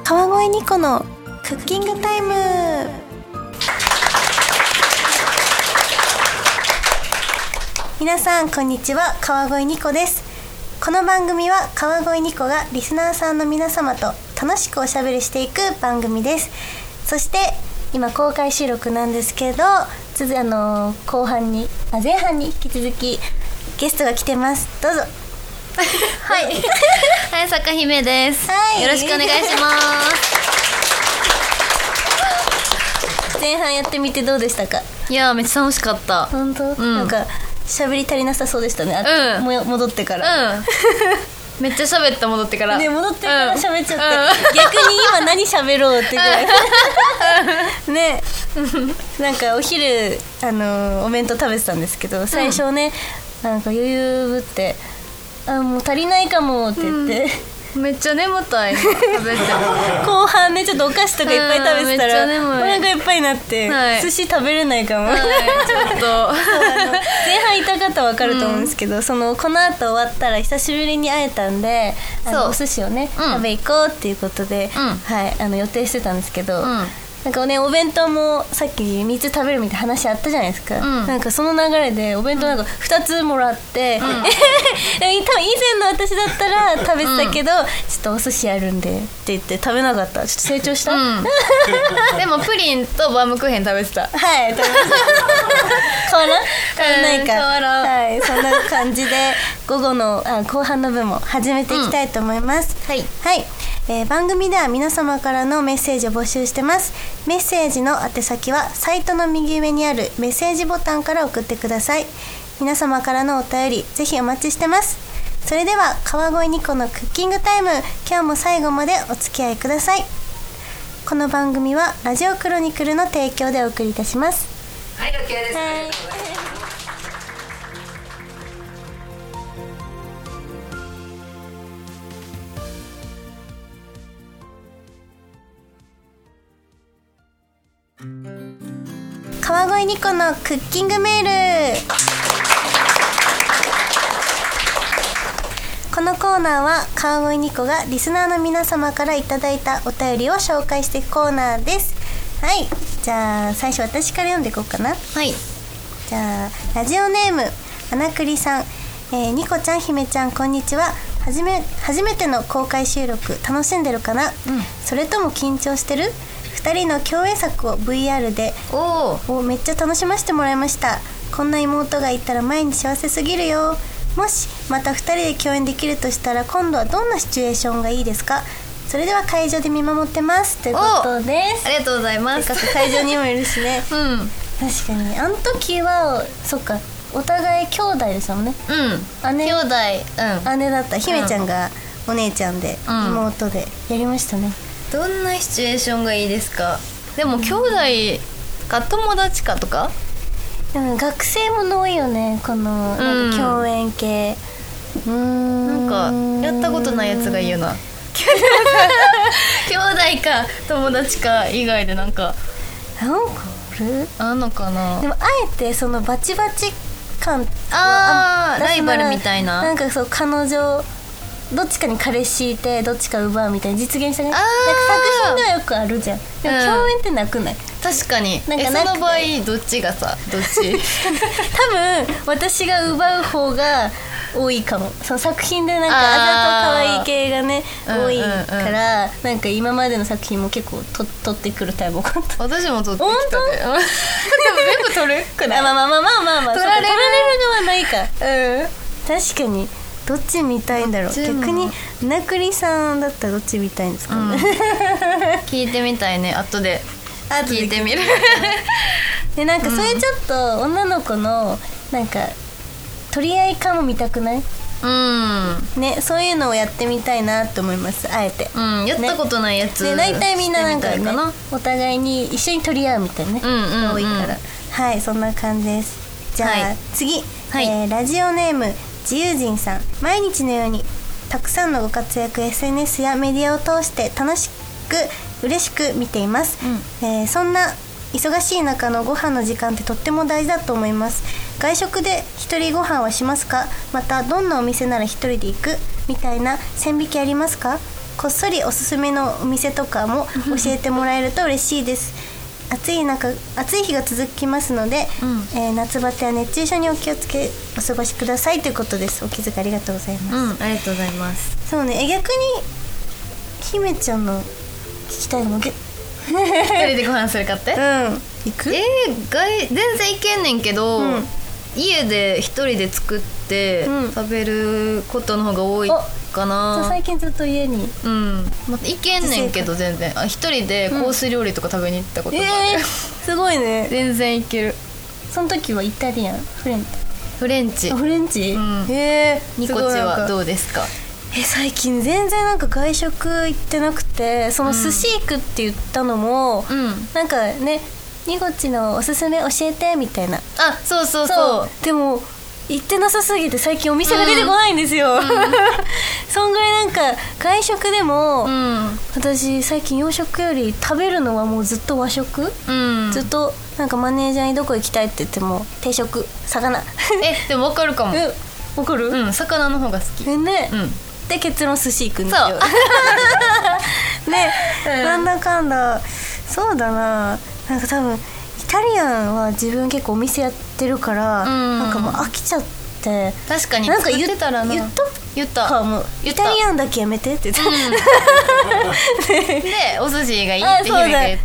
川越ニコのクッキングタイム。皆さんこんにちは、川越ニコです。この番組は川越ニコがリスナーさんの皆様と楽しくおしゃべりしていく番組です。そして今公開収録なんですけど、後半に前半に引き続きゲストが来てます。どうぞ。 はい早坂姫です、はい、よろしくお願いします前半やってみてどうでしたか？ いやめっちゃ楽しかった。 本当、なんか喋り足りなさそうでしたね。戻ってから、 めっちゃ喋った。戻ってからね、戻ってから喋っちゃった、逆に今何喋ろうってぐらいねなんかお昼お弁当食べてたんですけど、最初ね、なんか余裕ぶってもう足りないかもって言って、 めっちゃ眠たい食べて後半ねちょっとお菓子とかいっぱい食べてたら、お腹いっぱいになって、寿司食べれないかも、ちょっと前半いた方分かると思うんですけど、この後終わったら久しぶりに会えたんで、お寿司をね、食べ行こうっていうことで、予定してたんですけど、なんかね、お弁当もさっき3つ食べるみたいな話あったじゃないですか、なんかその流れでお弁当なんか2つもらって、多分以前の私だったら食べてたけど、ちょっとお寿司あるんでって言って食べなかった。ちょっと成長した、 でもプリンとバームクーヘン食べてた。 はい、食べました変わらないか、 変わらん、 はい、そんな感じで午後の後半の分も始めていきたいと思います、はい、番組では皆様からのメッセージを募集してます。メッセージの宛先はサイトの右上にあるメッセージボタンから送ってください。皆様からのお便りぜひお待ちしてます。それでは川越ニコのクッキングタイム、今日も最後までお付き合いください。この番組はラジオクロニクルの提供でお送りいたします。 はい、OK です。 川越ニコのクッキングメール。このコーナーは川越ニコがリスナーの皆様からいただいたお便りを紹介していくコーナーです。はい、じゃあ最初私から読んでいこうかな。 はい、 じゃあラジオネーム穴栗さん、ニコちゃん姫ちゃんこんにちは。初めての公開収録楽しんでるかな、それとも緊張してる？2人の共演作を VR でめっちゃ楽しませてもらいました。こんな妹がいたら前に幸せすぎるよ。もしまた2人で共演できるとしたら今度はどんなシチュエーションがいいですか？それでは会場で見守ってますということです。 ありがとうございます。 会場にもいるしね、確かにあの時はそっか、お互い兄弟ですもんね。姉兄弟、 姉だった。姫ちゃんがお姉ちゃんで、妹でやりましたね。 どんなシチュエーションがいいですか？でも兄弟か友達かとか、 学生もの多いよね、このなんか共演系。 なんかやったことないやつがいいよな兄弟か友達か以外でなんかあんのかな。 でもあえてそのバチバチ感、 ライバルみたいな、 なんかそう彼女どっちかに彼氏いてどっちか奪うみたいな実現したね。なんか作品ではよくあるじゃん。でも共演ってなくない？ 確かに。その場合どっちがさ、どっち多分私が奪う方が多いかも。その作品でなんかあざと可愛い系がね多いから、なんか今までの作品も結構撮ってくるタイプ多かった。 私も撮ってきたで。でも全部撮るくない？ まあ撮られる側ないか。確かにどっち見たいんだろう。逆になくりさんだったらどっち見たいんですかね、 聞いてみたいね。後で聞いてみるでなんかそれちょっと女の子のなんか取り合いかも見たくない？ね、そういうのをやってみたいなと思います。あえて、 やったことないやつ、 で大体みんななんかねお互いに一緒に取り合うみたいなね、多いから、はい、そんな感じです。じゃあ、次、ラジオネーム自由人さん。毎日のようにたくさんのご活躍 SNS やメディアを通して楽しく嬉しく見ています、そんな忙しい中のご飯の時間ってとっても大事だと思います。外食で一人ご飯はしますか？またどんなお店なら一人で行くみたいな線引きありますか？ こっそりおすすめのお店とかも教えてもらえると嬉しいです。暑い日が続きますので、夏バテや熱中症にお気をつけお過ごしくださいということです。お気遣いありがとうございます。 ありがとうございます。 そうね、逆に姫ちゃんの聞きたいの一人でご飯するかって行く？ 全然いけんねんけど、家で一人で作って食べることの方が多いかな。 じゃあ最近ずっと家にいけんねんけど全然一人でコース料理とか食べに行ったことがある。 すごいね。 全然いける。 その時はイタリアン？フレンチ。 ニコチはどうですか？ 最近全然なんか外食行ってなくて、その寿司行くって言ったのも、なんかね、ニコチのおすすめ教えてみたいな。 そうでも行ってなさすぎて最近お店が出てこないんですよ。そんぐらいなんか外食でも、私最近洋食より食べるのはもうずっと和食、ずっとなんかマネージャーにどこ行きたいって言っても定食、魚。 でも分かるかも。 分かる？ 魚の方が好きね。 で結論寿司行くんですよ。ね、なんだかんだそうだな。なんか多分イタリアンは自分結構お店やってるから、なんかもう飽きちゃって。 確かになんか言ってたらな。 言ったかも。イタリアンだけやめてって言ってでお寿司がいいって姫が言って。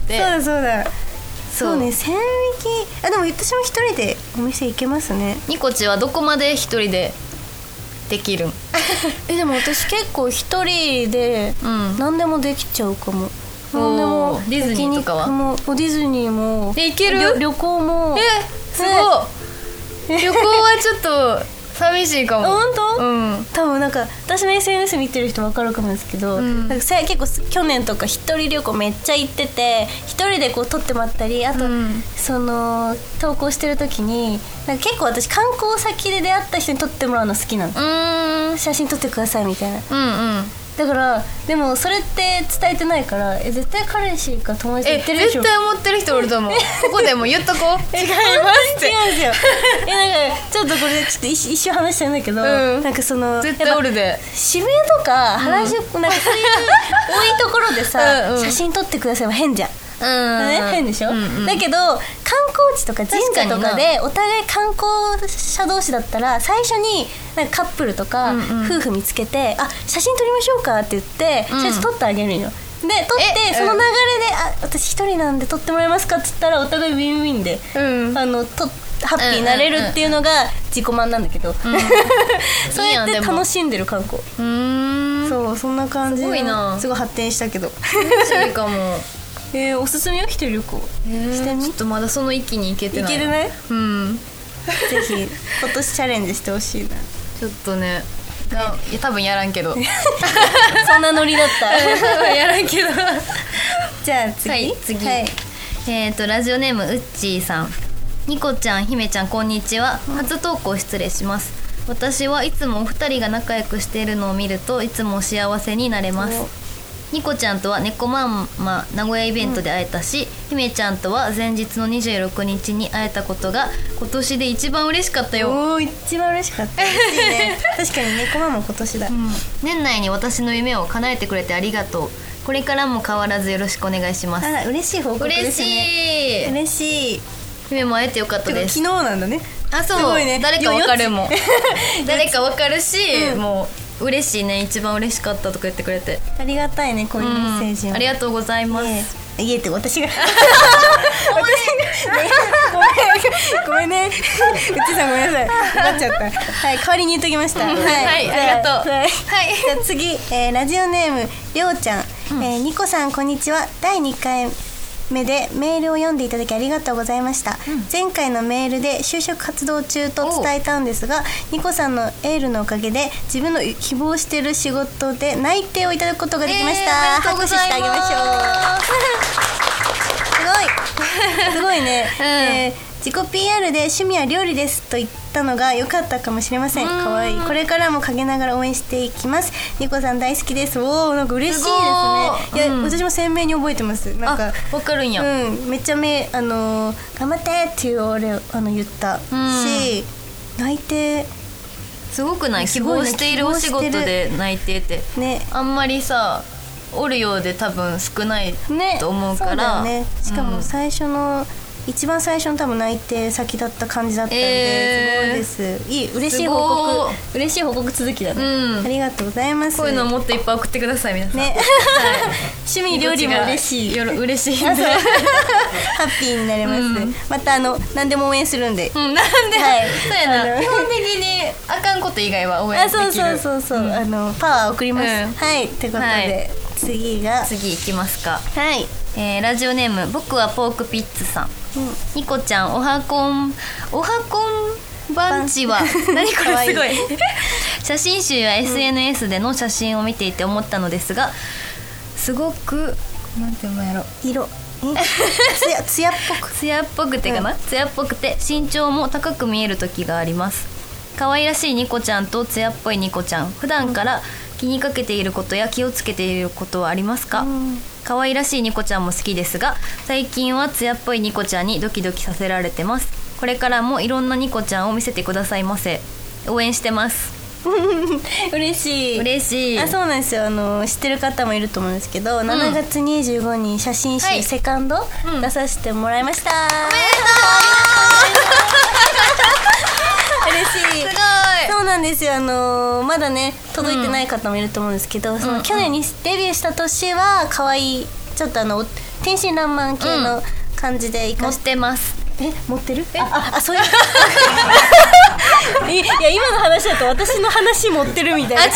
そうね、線引き。でも私も一人でお店行けますね。 ニコチはどこまで一人でできるん？ でも私結構一人で何でもできちゃうかも。何でも。 ディズニーとかは？ ディズニーも。 いける？ 旅行も。 すごい。旅行はちょっと寂しいかも。 本当？多分なんか私の SNS 見てる人分かるかもですけど、なんか結構去年とか一人旅行めっちゃ行ってて、一人でこう撮ってもらったり、あと、その投稿してる時になんか結構私観光先で出会った人に撮ってもらうの好きなの。写真撮ってくださいみたいな。だからでもそれって伝えてないから、絶対彼氏か友達言ってるでしょ。 絶対思ってる人おると思う。ここでも言っとこう。違いますって。 違うんですよ。なんかちょっとこれちょっと一瞬話したいんだけど、なんかその絶対おるで。 渋谷とか原宿、なんかそういう多いところでさ、写真撮ってくださいは変じゃん。変でしょ、だけど観光地とか神社とかでお互い観光者同士だったら、最初になんかカップルとか夫婦見つけて、写真撮りましょうかって言って写真撮ってあげるんよ。で撮ってその流れで私一人なんで撮ってもらえますかって言ったら、お互いウィンウィンでハッピーになれるっていうのが自己満なんだけど、そうやって楽しんでる観光。そう、そんな感じ。すごいな。すごい発展したけど。 楽しいかも。 おすすめは一人旅行してみ。 ちょっとまだその域に行けてない。 行けるね。ぜひ今年チャレンジしてほしいな。 ちょっとね、いや多分やらんけど。 そんなノリだった。 やらんけど。 じゃあ次。 ラジオネームうっちーさん。ニコちゃん、姫ちゃん、こんにちは。初投稿失礼します。私はいつもお二人が仲良くしているのを見るといつも幸せになれます。ニコちゃんとは猫マンマ名古屋イベントで会えたし、姫ちゃんとは前日の26日に会えたことが今年で一番嬉しかったよ。 一番嬉しかった。嬉しいね。確かに猫マンも今年だ。 年内に私の夢を叶えてくれてありがとう。これからも変わらずよろしくお願いします。 嬉しい報告ですね。嬉しい。 姫も会えてよかったです。 昨日なんだね。 そう、誰かわかるもん。誰かわかるし、もう嬉しいね。一番嬉しかったとか言ってくれてありがたいね。こういうメッセージを、 ありがとうございます。 いえって私がごめんね。うちさんごめんなさい。なっちゃった。はい、代わりに言っときました。はい、 ありがとう。はい、 じゃあ次、ラジオネームりょうちゃん。ニコさんこんにちは。第2回目でメールを読んでいただきありがとうございました。前回のメールで就職活動中と伝えたんですが、ニコさんのエールのおかげで自分の希望している仕事で内定をいただくことができました。拍手してあげましょう。すごいね。自己 PR で趣味は料理ですと言ったのが良かったかもしれません。かわいい。これからも陰ながら応援していきます。ニコさん大好きです。なんか嬉しいですね。いや、私も鮮明に覚えてます。なんかわかるんや。 めっちゃ頑張ってっていう俺言ったし、内定すごくない？希望しているお仕事で内定ってね、あんまりさおるようで多分少ないと思うから、 ね、しかも最初の、一番最初の多分内定先だった感じだったんで、すごいです。いい、嬉しい報告続きだね、ありがとうございます。 こういうのもっといっぱい送ってください皆さんね、 趣味料理も嬉しい嬉しいんでハッピーになれます、また何でも応援するんで、 なんで、そうやな、基本的にあかんこと以外は応援できる。 そう、パワー送ります、はいってことで、次いきますか。 はい、 ラジオネーム僕はポークピッツさん、ニコちゃんおはこんバンチは何これすごい写真集や SNS での写真を見ていて思ったのですが、すごくなんていうのやろ、ツヤっぽくてかな、ツヤっぽくて身長も高く見える時があります。可愛らしいニコちゃんとツヤっぽいニコちゃん、普段から気にかけていることや気をつけていることはありますか？可愛らしいニコちゃんも好きですが、最近は艶っぽいニコちゃんにドキドキさせられてます。これからもいろんなニコちゃんを見せてくださいませ。応援してます嬉しい。そうなんですよ。知ってる方もいると思うんですけど、7月25日に写真集、セカンド、出させてもらいました。おめでとう嬉しい。すごい。そうなんですよ。まだね届いてない方もいると思うんですけど、その去年にデビューした年は可愛い、ちょっと天真爛漫系の感じで持ってます。 持ってる？そういういや今の話だと私の話持ってるみたいな。違う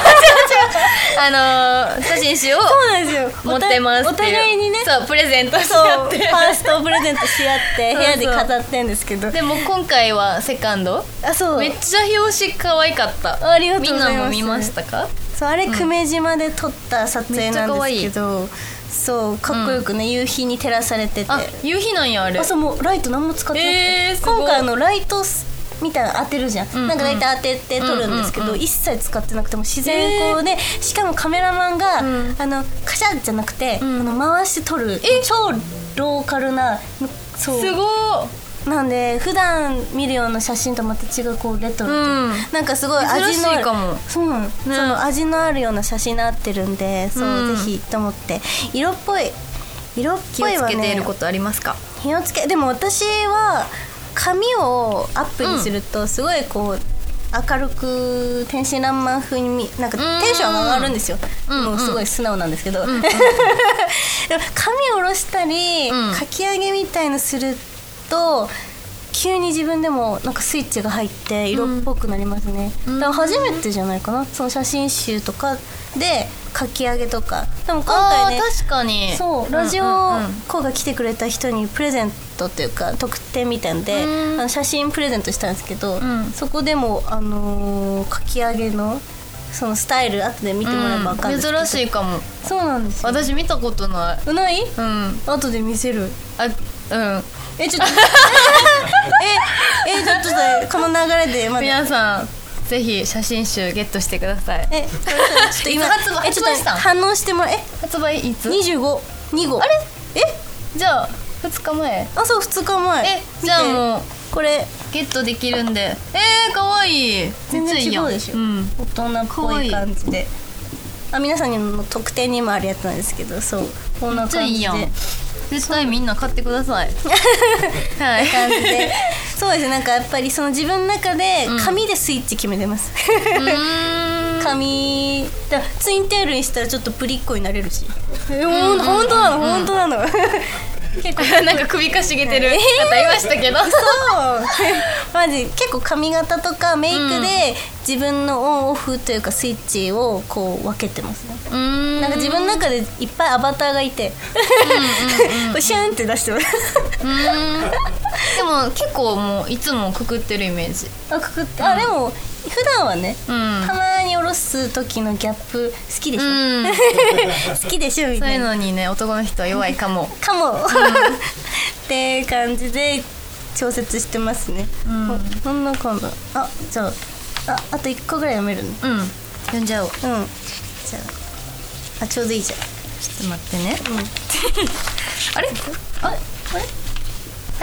写真集をそうなんですよ、 持ってますっていう、お互いにね、そうプレゼントし合って、ファーストをプレゼントし合って部屋で飾ってんですけど、 でも今回はセカンド、そうめっちゃ表紙可愛かった。 ありがとうございます。 みんなも見ましたか？ そう、あれ久米島で撮った撮影なんですけど、そうかっこよくね、夕日に照らされてて。 夕日なんやあれ。 そう、もうライト何も使ってなくて、今回ライトみたいなの当てるじゃん、なんか大体当てて撮るんですけど、一切使ってなくても自然光で、しかもカメラマンが、カシャッじゃなくて、回して撮る超ローカルな、そうすごいなんで普段見るような写真とまた違うこうレトロ、なんかすごい味のある、そうなの、その味のあるような写真になってるんで、そうぜひと思って。色っぽいはね、 気をつけていることありますか？ でも私は髪をアップにするとすごいこう明るく天真爛漫風になんかテンションが上がるんですよ。もうすごい素直なんですけど、でも髪を下ろしたり、かき上げみたいのすると急に自分でもなんかスイッチが入って色っぽくなりますね。だから初めてじゃないかな、その写真集とかでかき上げとか。でも今回ね、 確かにそうラジオコが来てくれた人にプレゼントっていうか特典みたいんで、写真プレゼントしたんですけど、そこでもかき上げのそのスタイル後で見てもらえば分かるんですけど、 珍しいかも。 そうなんですよ。 私見たことない。 ない？後で見せる。ちょっとちょっとこの流れで皆さんぜひ写真集ゲットしてください。 ちょっと今発売した反応しても発売いつ ？2号あれじゃあ2日前。 そう2日前。 じゃあもうこれゲットできるんで。かわいい。 全然違うでしょ。大人っぽい感じで。皆さんにも特典にもあるやつなんですけど、そうこんな感じで絶対みんな買ってくださいはい感じで。そうですね、なんかやっぱりその自分の中で紙でスイッチ決めてます紙だ、ツインテールにしたらちょっとプリッコになれるし。本当なの結構なんか首かしげてる方いましたけどそうマジ結構髪型とかメイクで自分のオンオフというかスイッチをこう分けてますね。なんか自分の中でいっぱいアバターがいてシュンって出してますでも結構もういつもくくってるイメージ。 くくって、でも普段はね、たまに下ろす時のギャップ好きでしょ、好きでしょみたいな。 そういうのにね男の人は弱いかもって感じで調節してますね。そんな感じ。じゃああと1個ぐらい読めるね。 読んじゃおう。 じゃあちょうどいいじゃん。 ちょっと待ってね。あれはい、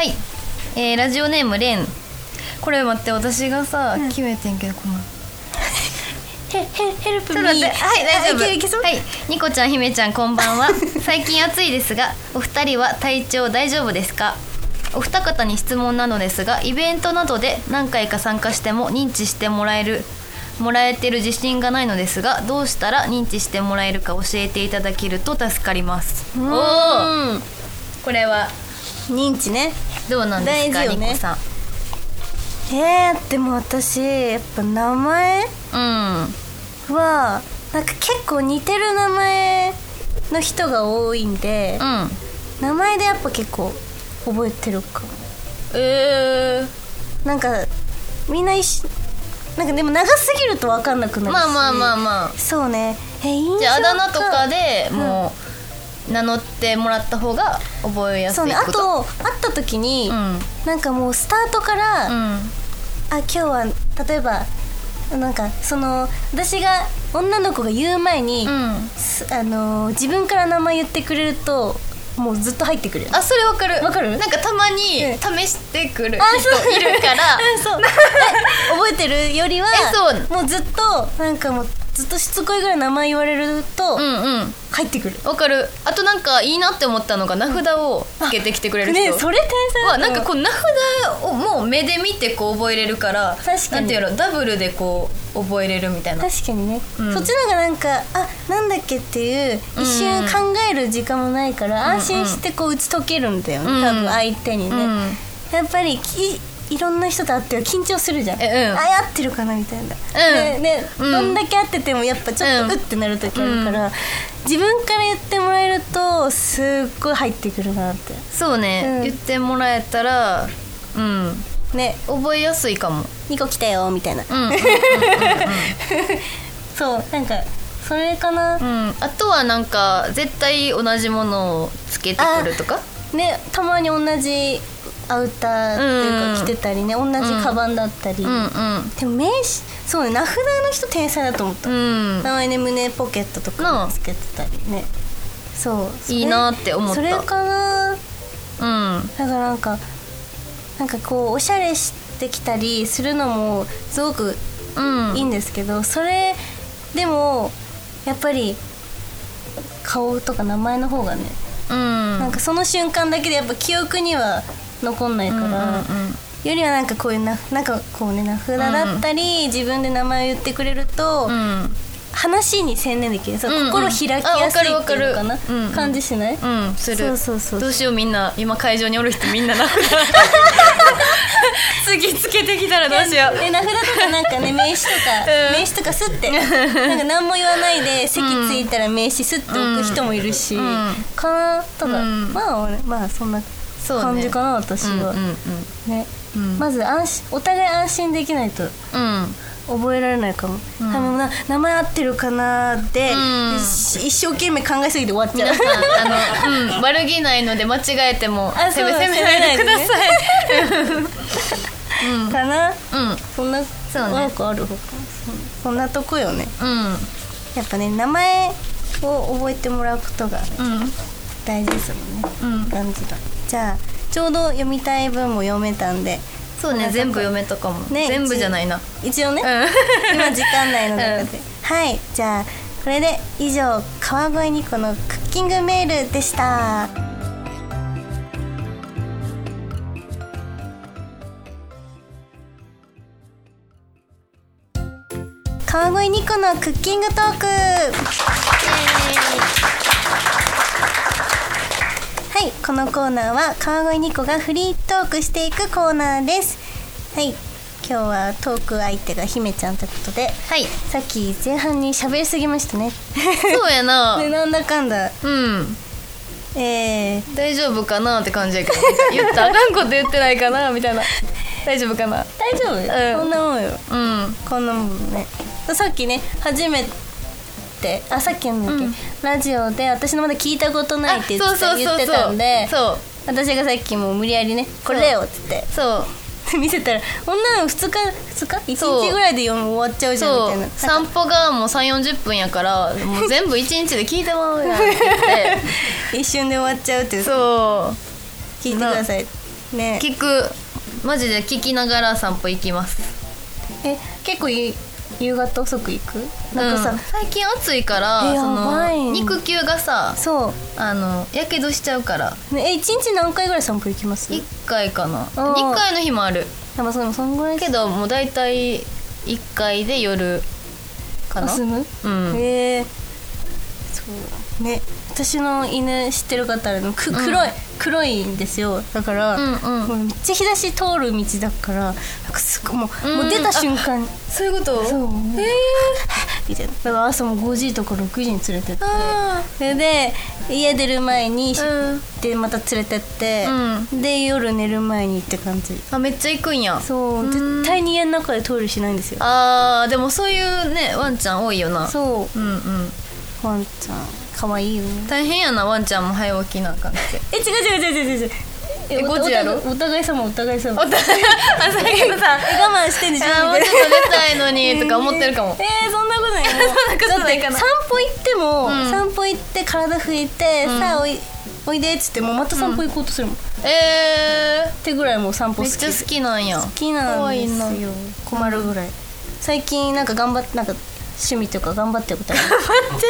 ラジオネームレン。これ待って、私がさ、決めてんけどこのヘルプミー。 はい大丈夫。 いけそう。 はい、ニコちゃんひめちゃんこんばんは。最近暑いですがお二人は体調大丈夫ですか？お二方に質問なのですが、イベントなどで何回か参加しても認知してもらえてる自信がないのですが、どうしたら認知してもらえるか教えていただけると助かります。おお、これは認知ね。 どうなんですか、 大事よね。 ニコさん。 でも私やっぱ名前はなんか結構似てる名前の人が多いんで、名前でやっぱ結構覚えてるかも。なんかみんななんかでも長すぎると分かんなくなるし。まあそうね。 じゃああだ名とかでもう名乗ってもらった方が覚えやすいこと。 そうね。あと会った時に、なんかもうスタートから、今日は例えばなんかその私が女の子が言う前に、自分から名前言ってくれるともうずっと入ってくる。 それわかる。なんかたまに試してくる人いるからそう覚えてるよりはもうずっとなんかもうずっとしつこいぐらい名前言われると入ってくる。 わかる。あとなんかいいなって思ったのが名札をつけてきてくれる人。 ね、それ天才だ。 なんかこう名札をもう目で見てこう覚えれるから、なんていうの、ダブルでこう覚えれるみたいな。 確かにね、そっちの方がなんかなんだっけっていう一瞬考える時間もないから、安心してこう打ち解けるんだよね、多分相手にね。やっぱりいろんな人と会っては緊張するじゃん。合ってるかなみたいな。どんだけ合っててもやっぱちょっとうってなる時あるから、自分から言ってもらえるとすっごい入ってくるなって。 そうね、言ってもらえたらね、 覚えやすいかも。 2個来たよみたいな。そう、なんかそれかな。 あとはなんか絶対同じものをつけてくるとかね、たまに同じアウターっていうか着てたりね、同じカバンだったり。でも名刺、そうね、名札の人天才だと思った。名前ね、胸ポケットとかつけてたりね。そういいなって思った。 それかな。だからなんかこうおしゃれしてきたりするのもすごくいいんですけど、それでもやっぱり顔とか名前の方がね、なんかその瞬間だけでやっぱ記憶には残んないから、よりはなんかこういうなんかこうね、名札だったり、自分で名前を言ってくれると、話に専念できる。心開きやすいっていうのかな、感じしない？ する。どうしよう、みんな今会場におる人みんな名札次つけてきたらどうしよう。 名札とかなんかね、名刺とかスッてなんか何も言わないで席ついたら名刺スッて置く人もいるし、かなとか、まあそんな感じかな、私はね。まずお互い安心できないと覚えられないかも。名前合ってるかなで一生懸命考えすぎて終わっちゃう。 皆さん悪気ないので間違えても責めないでください。 かな。そんななんかあるほか。そんなとこよね。やっぱね、名前を覚えてもらうことが大事ですもんね。感じだ。じゃあちょうど読みたい文も読めたんで。 そうね、全部読めたかも。全部じゃないな、 一応ね。今時間内の中で。はい、じゃあこれで以上、川越ニコのクッキングメールでした。川越ニコのクッキングトーク。はい、このコーナーは川越ニコがフリートークしていくコーナーです。はい、今日はトーク相手が姫ちゃんということで、さっき前半に喋りすぎましたね。 そうやな。 でなんだかんだ大丈夫かなって感じやけど、言ったらあかんこと言ってないかなみたいな。大丈夫かな。 大丈夫、こんなもんよ。こんなもんね。さっきね、初めてさっきのラジオで私のまだ聞いたことないって言ってたんで、私がさっきも無理やりね、これよって言って見せたら、女の2日1日ぐらいで終わっちゃうじゃんみたいな。 散歩がもう 3,40 分やから、もう全部1日で聞いてもらうやんって言って一瞬で終わっちゃうって。聞いてくださいね。 マジで聞きながら散歩行きます。 結構夕方遅く行くなんかさ、 最近暑いからその肉球がさやけどしちゃうから、 ね、1日何回ぐらい散歩行きます？ 1 回かな。2回の日もある。 でもそんぐらいけどもうだいたい1回で夜かな。 休む？そうね。私の犬知ってる方あるの黒いんですよ。だから、もうめっちゃ日差し通る道だからなんかすごいもう出た瞬間にそういうこと。そうみたいな。だから朝も5時とか6時に連れてって、それで家出る前に、でまた連れてって、で夜寝る前にって感じ。 めっちゃ行くんや。 そう、絶対に家の中でトイレしないんですよ。 でもそういうねワンちゃん多いよな。 そう、ワンちゃん可愛いよね。 大変やな、ワンちゃんも早起きな感じで。 違う 5時やろ。 お互い様さっきのさ我慢してんでしょ。 もうちょっと寝たいのにとか思ってるかも。 そんなことないよ。 そんなことないかな。 散歩行っても、散歩行って体拭いて、さあおいでっつってもまた散歩行こうとするもん。ってぐらいもう散歩好き。 めっちゃ好きなんや。 好きなんですよ。困るぐらい。最近なんか頑張ってなんか趣味とか頑張ってることある？ 頑張ってる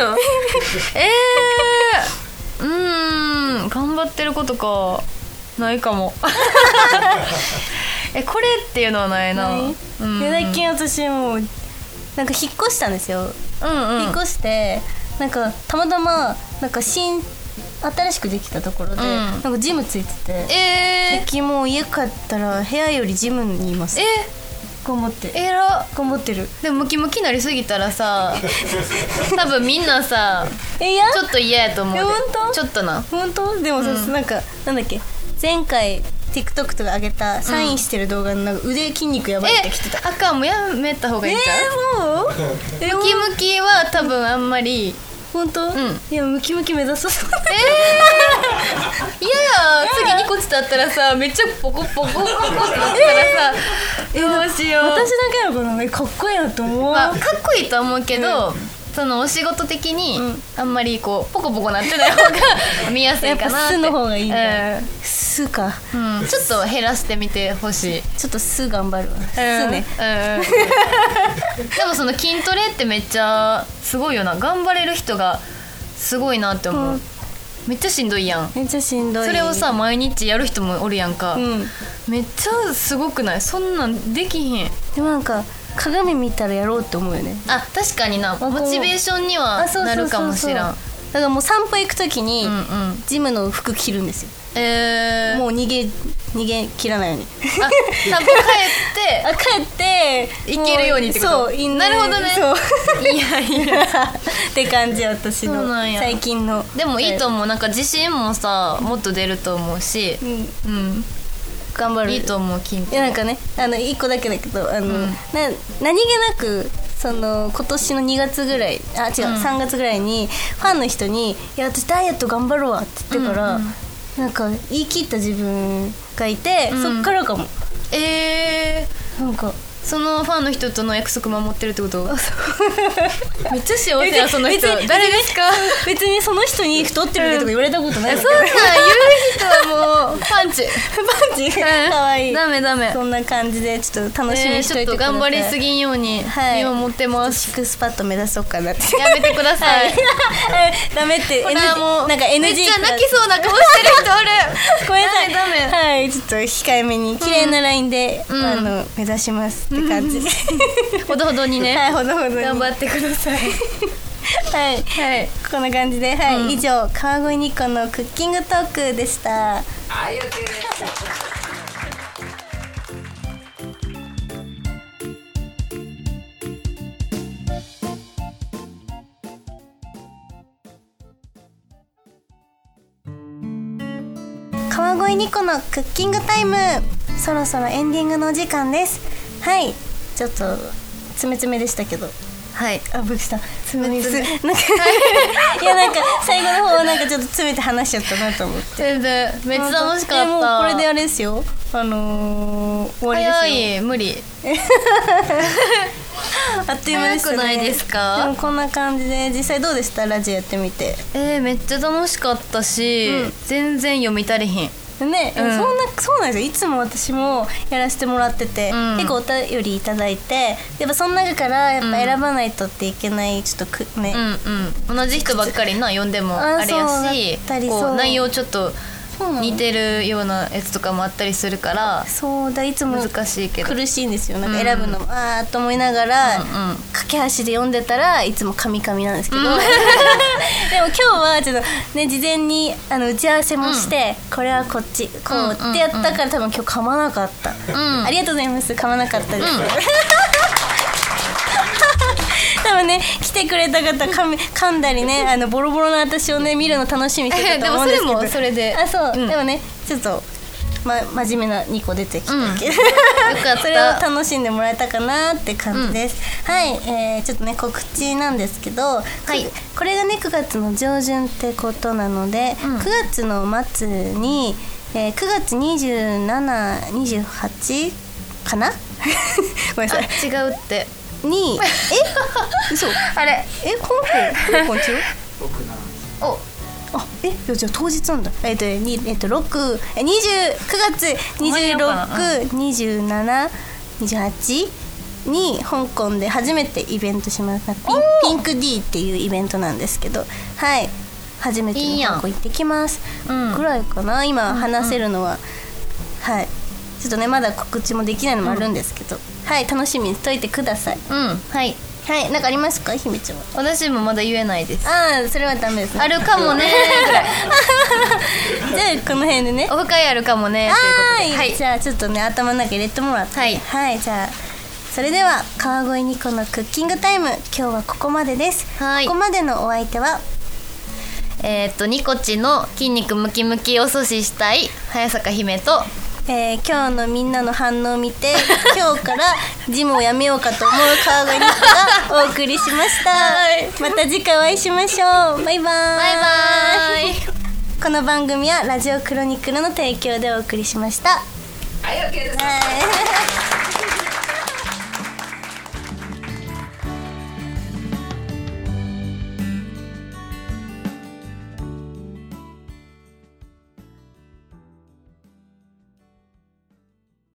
こと頑張ってることかないかも。これっていうのはないな。 最近私もうなんか引っ越したんですよ。引っ越してなんかたまたまなんか新しくできたところで、なんかジムついてて、最近もう家帰ったら部屋よりジムにいます。頑張ってる。 でもムキムキなりすぎたらさ多分みんなさちょっと嫌やと思う。ちょっとな。 本当？でもさ、なんかなんだっけ、前回 TikTok とか上げたサインしてる動画のなんか腕筋肉やばいってきてた。 あかん、もうやめた方がいいんちゃう？ もうムキムキは多分あんまり。 本当？いやムキムキ目指そう。 いや次2個つだったらさめっちゃポコポコポコってなったらさどうしよう。 私だけの子のかっこいいなと思う。 かっこいいと思うけど、そのお仕事的にあんまりこうポコポコなってない方が見やすいかなって。 やっぱ素の方がいいんだ。素か。 ちょっと減らしてみてほしい。 ちょっと素頑張るわ。素ね。 でもその筋トレってめっちゃすごいよな。頑張れる人がすごいなって思う。めっちゃしんどいやん。 めっちゃしんどい。 それをさ毎日やる人もおるやんか。めっちゃすごくない？そんなんできひん。 でもなんか鏡見たらやろうって思うよね。 確かにな。モチベーションにはなるかもしらん。 だからもう散歩行くときにジムの服着るんですよ。もう逃げ切らないように。散歩帰って行けるようにってこと？そう。なるほどね。いやって感じ。私の最近の。 でもいいと思う。なんか自信もさもっと出ると思うし、 頑張る。 いいと思う。筋トレ。 いやなんかね1個だけだけど何気なくその今年の2月ぐらい3月ぐらいにファンの人に「いや私ダイエット頑張るわ」って言ってから、なんか言い切った自分がいて、そっからかも。なんかそのファンの人との約束守ってるってこと？めっちゃ幸せや。その人誰ですか？ 別にその人に太ってるとか言われたことない。 そんなん言う人はもうパンチかわいい。 ダメ。 そんな感じでちょっと楽しみにしといてください。 ちょっと頑張りすぎんように見守ってます。 シックスパッド目指そうかなって。 やめてください。 ダメって。 なんか NG めっちゃ泣きそうな顔してる人おる。 ごめんなさい。ダメ。はい、ちょっと控えめに綺麗なラインで目指しますって感じ。 ほどほどにね。 はい、ほどほどに頑張ってください。 はい、こんな感じで、以上川越日光のクッキングトークでした。川越日光のクッキングタイム、そろそろエンディングのお時間です。はい、ちょっと詰めでしたけど、びっくりした。詰めなんかいやなんか最後の方なんかちょっと詰めて話しちゃったなと思って。 全然めっちゃ楽しかった。 もうこれであれですよ。終わりですよ。 早い。無理。 あっという間でしたね。 早くないですか？ でもこんな感じで実際どうでした？ラジオやってみて。 めっちゃ楽しかったし、全然読み足りひん。 ね、そうなんですよ。いつも私もやらせてもらってて、結構お便りいただいて、やっぱその中からやっぱ選ばないとっていけない、ちょっとね、 同じ人ばっかり読んでもあれやし、こう内容ちょっと似てるようなやつとかもあったりするから、 そうだ、いつも難しいけど苦しいんですよ。なんか選ぶのもあーと思いながら、駆け足で読んでたらいつもカミカミなんですけど、でも今日はちょっとね、事前に打ち合わせもして、これはこっちこうってやったから、多分今日噛まなかった、ありがとうございます。噛まなかったです、多分ね、来てくれた方噛んだりね、ボロボロの私をね見るの楽しみにしてたと思うんですけど、 でもそれでそう、でもね、ちょっと真面目な2個出てきたけど、よかった。 それを楽しんでもらえたかなって感じです、はい。ちょっとね告知なんですけど、これがね9月の上旬ってことなので、9月の末に、9月27、28かなごめんなさい、 違うってに嘘あれ香港違うじゃあ当日なんだ。9月26、27、28に香港で初めてイベントします。ピンク D っていうイベントなんですけど、はい、初めて香港行ってきますぐらいかな、今話せるのは。はい、ちょっとねまだ告知もできないのもあるんですけど、はい、楽しみにしといてください。はいはい、なんかありますか、ひめちゃんは。 私もまだ言えないです。 それはダメですね。 あるかもねぐらいじゃあこの辺でね、 オフ会あるかもねということで、 じゃあちょっとね頭の中入れてもらって、はい、じゃあそれでは川越ニコのクッキングタイム、今日はここまでです。ここまでのお相手はニコチの筋肉ムキムキを阻止したい早坂姫と、 今日のみんなの反応を見て今日からジムをやめようかと思う川越ニコがお送りしましたまた次回お会いしましょう。バイバイ。この番組はラジオクロニクルの提供でお送りしました。 はい、OK です。